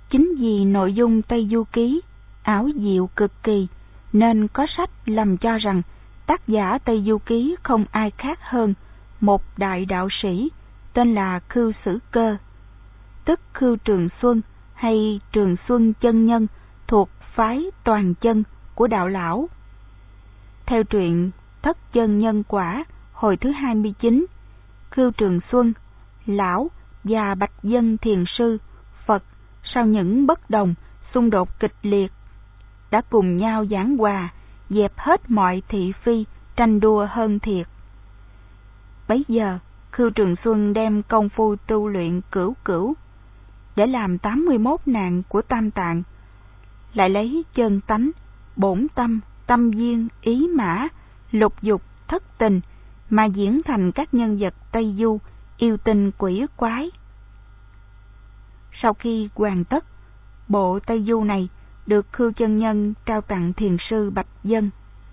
Chính vì nội dung Tây Du Ký ảo diệu cực kỳ, nên có sách lầm cho rằng tác giả Tây Du Ký không ai khác hơn một đại đạo sĩ tên là Khưu Sử Cơ, tức Khưu Trường Xuân hay Trường Xuân chân nhân, thuộc phái Toàn Chân của đạo lão. Theo truyện Thất Chân Nhân Quả hồi thứ 29, Khưu Trường Xuân, lão và Bạch Dân Thiền Sư Phật sau những bất đồng xung đột kịch liệt đã cùng nhau giảng hòa, dẹp hết mọi thị phi tranh đua hơn thiệt. Bấy giờ Khưu Trường Xuân đem công phu tu luyện cửu cửu để làm 81 nạn của Tam Tạng, lại lấy chân tánh, bổn tâm, tâm duyên, ý mã, lục dục, thất tình mà diễn thành các nhân vật Tây Du yêu tinh quỷ quái. Sau khi hoàn tất, bộ Tây Du này được Khưu chân nhân trao tặng thiền sư Bạch Dân.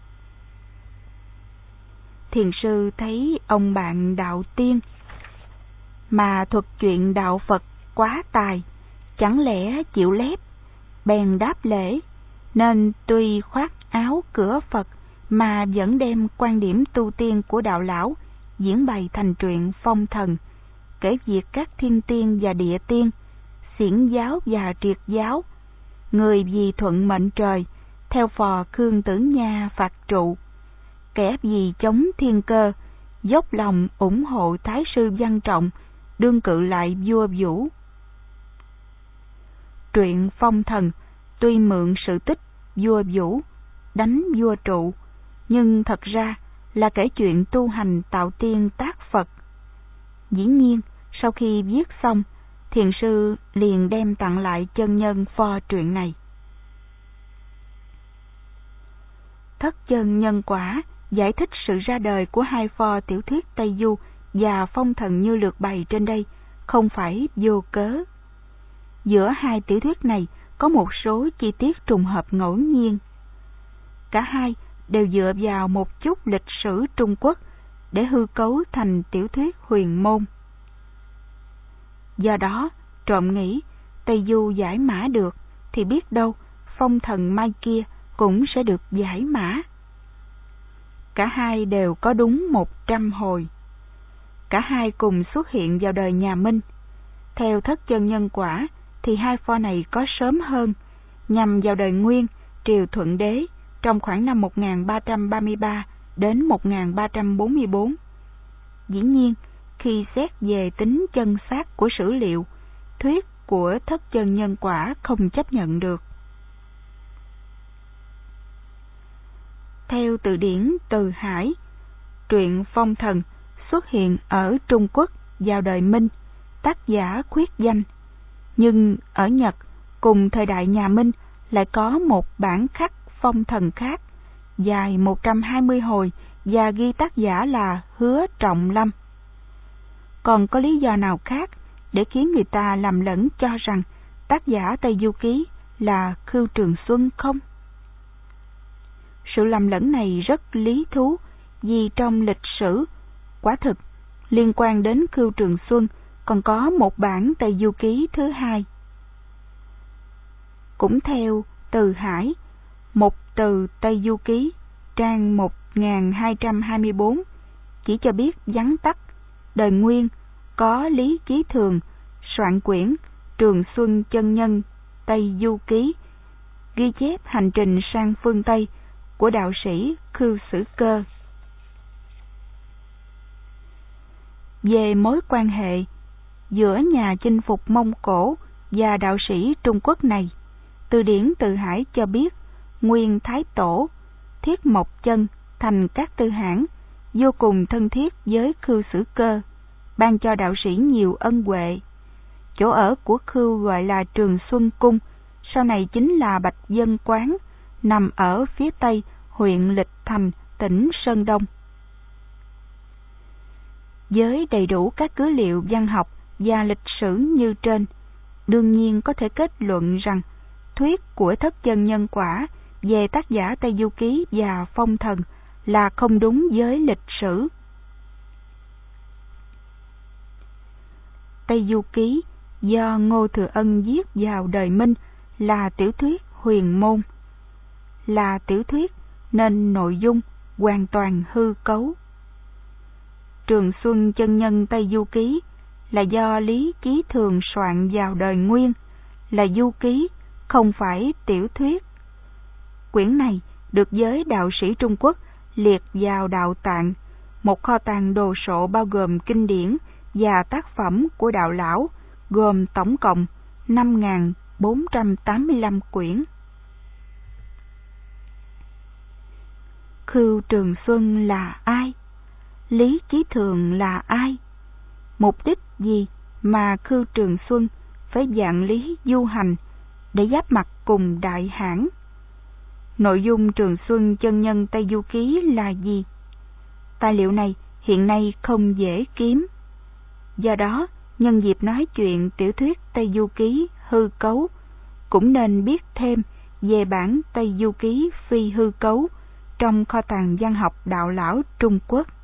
Thiền sư thấy ông bạn đạo tiên mà thuật chuyện đạo Phật quá tài, chẳng lẽ chịu lép, bèn đáp lễ, nên tuy khoác áo cửa Phật mà vẫn đem quan điểm tu tiên của đạo lão diễn bày thành truyện phong thần, kể việc các thiên tiên và địa tiên, xiển giáo và triệt giáo, người vì thuận mệnh trời theo phò Khương Tử Nha phạt trụ, kẻ vì chống thiên cơ dốc lòng ủng hộ Thái sư Văn Trọng đương cự lại vua Vũ. Truyện phong thần tuy mượn sự tích vua Vũ đánh vua Trụ, nhưng thật ra là kể chuyện tu hành tạo tiên tác Phật. Dĩ nhiên, sau khi viết xong, thiền sư liền đem tặng lại chân nhân pho truyện này. Thất Chân Nhân Quả giải thích sự ra đời của hai pho tiểu thuyết Tây Du và phong thần như lược bày trên đây không phải vô cớ. Giữa hai tiểu thuyết này có một số chi tiết trùng hợp ngẫu nhiên. Cả hai đều dựa vào một chút lịch sử Trung Quốc để hư cấu thành tiểu thuyết huyền môn. Do đó, trộm nghĩ Tây Du giải mã được thì biết đâu phong thần mai kia cũng sẽ được giải mã. Cả hai đều có đúng 100 hồi. Cả hai cùng xuất hiện vào đời nhà Minh. Theo Thất Chân Nhân Quả thì hai pho này có sớm hơn, nhằm vào đời Nguyên, triều Thuận Đế, trong khoảng năm 1333 đến 1344. Dĩ nhiên, khi xét về tính chân xác của sử liệu, thuyết của Thất Chân Nhân Quả không chấp nhận được. Theo từ điển Từ Hải, truyện phong thần xuất hiện ở Trung Quốc vào đời Minh, tác giả khuyết danh. Nhưng ở Nhật, cùng thời đại nhà Minh, lại có một bản khắc phong thần khác, dài 120 hồi và ghi tác giả là Hứa Trọng Lâm. Còn có lý do nào khác để khiến người ta lầm lẫn cho rằng tác giả Tây Du Ký là Khưu Trường Xuân không? Sự lầm lẫn này rất lý thú, vì trong lịch sử, quả thực, liên quan đến Khưu Trường Xuân còn có một bản Tây Du Ký thứ hai. Cũng theo Từ Hải, một từ Tây Du Ký, trang 1224, chỉ cho biết vắn tắt, đời Nguyên có Lý Chí Thường soạn quyển Trường Xuân Chân Nhân Tây Du Ký, ghi chép hành trình sang phương Tây của đạo sĩ Khưu Sử Cơ. Về mối quan hệ giữa nhà chinh phục Mông Cổ và đạo sĩ Trung Quốc này, từ điển Từ Hải cho biết Nguyên Thái Tổ Thiết Mộc Chân thành các tư hãn vô cùng thân thiết với Khưu Sử Cơ, ban cho đạo sĩ nhiều ân huệ. Chỗ ở của Khưu gọi là Trường Xuân Cung, sau này chính là Bạch Dân Quán, nằm ở phía tây huyện Lịch Thành, tỉnh Sơn Đông. Với đầy đủ các cứ liệu văn học và lịch sử như trên, đương nhiên có thể kết luận rằng thuyết của Thất Chân Nhân Quả về tác giả Tây Du Ký và phong thần là không đúng với lịch sử. Tây Du Ký do Ngô Thừa Ân viết vào đời Minh là tiểu thuyết huyền môn. Là tiểu thuyết nên nội dung hoàn toàn hư cấu. Trường Xuân Chân Nhân Tây Du Ký là do Lý Chí Thường soạn vào đời Nguyên, là du ký, không phải tiểu thuyết. Quyển này được giới đạo sĩ Trung Quốc liệt vào đạo tạng, một kho tàng đồ sộ bao gồm kinh điển và tác phẩm của đạo lão, gồm tổng cộng 5.485 quyển. Khưu Trường Xuân là ai? Lý Chí Thường là ai? Mục đích gì mà Khưu Trường Xuân phải vạn lý du hành để giáp mặt cùng đại hãn? Nội dung Trường Xuân Chân Nhân Tây Du Ký là gì? Tài liệu này hiện nay không dễ kiếm. Do đó, nhân dịp nói chuyện tiểu thuyết Tây Du Ký hư cấu, cũng nên biết thêm về bản Tây Du Ký phi hư cấu trong kho tàng văn học đạo lão Trung Quốc.